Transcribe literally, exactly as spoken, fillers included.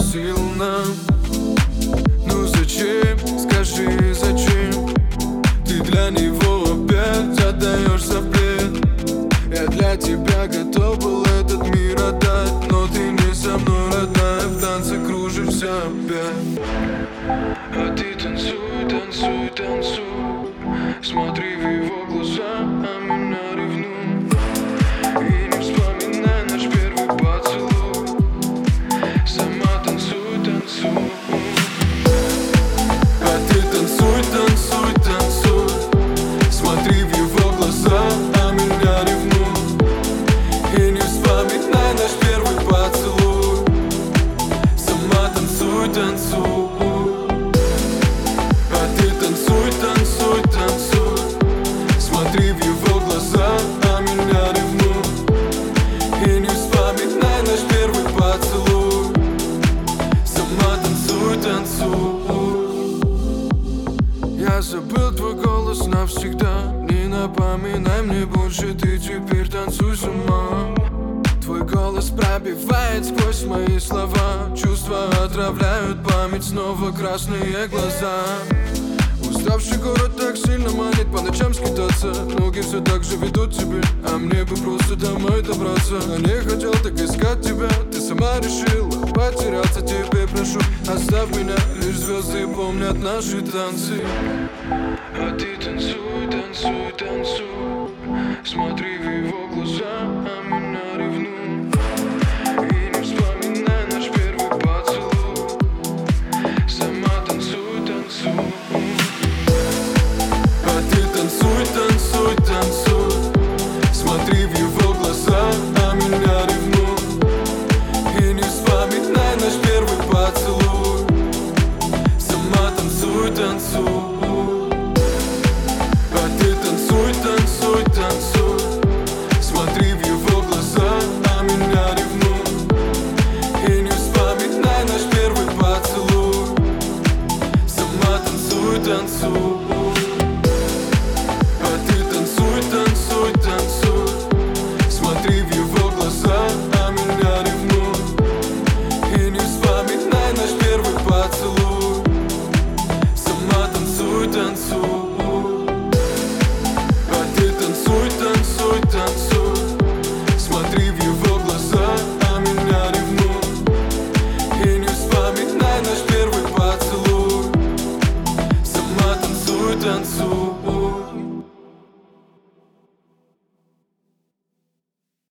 сил нам. Ну зачем, скажи, зачем ты для него опять отдаешься в плен? Я для тебя готов был этот мир отдать, но ты не со мной, родная, в танце кружишься опять. А ты танцуй, танцуй, танцуй, смотри в его глаза, а меня ревнуй. И не вспоминай наш первый поцелуй, сама танцуй, танцуй. А ты танцуй, танцуй, танцуй, смотри в его глаза, а меня ревнуй. И не вспоминай наш первый поцелуй, сама танцуй, танцуй. А ты танцуй, танцуй, танцуй, смотри в его глаза, а меня ревнуй. И не вспоминай наш первый поцелуй, сама танцуй, танцуй. Я забыл твой голос навсегда, не напоминай мне больше, ты теперь танцуй сама. Твой голос пробивает сквозь мои слова, чувства отравляют память, снова красные глаза. Уставший город так сильно манит по ночам скитаться, ноги все так же ведут тебя, а мне бы просто домой добраться. Но не хотел так искать тебя, ты сама решила потеряться. Тебе прошу, оставь меня, лишь звезды помнят наши танцы. А ты танцуй, танцуй, танцуй, смотри в его глаза, а меня ревнуй. И не вспоминай наш первый поцелуй, сама танцуй, танцуй. А ты танцуй, танцуй, танцуй, смотри в его глаза, а меня ревнуй. И не вспоминай наш первый поцелуй, сама танцуй, танцуй. А ты танцуй, танцуй, танцуй, смотри в его глаза, а меня ревнуй. И не вспоминай наш первый поцелуй, сама танцуй, танцуй. А ты танцуй, танцуй, танцуй, смотри в его глаза, а меня ревнуй. И не вспоминай наш первый поцелуй, сама танцуй, танцуй. А ты танцуй, танцуй, танцуй, смотри в его глаза, а меня ревнуй. И не вспоминай наш первый поцелуй, сама танцуй, танцуй.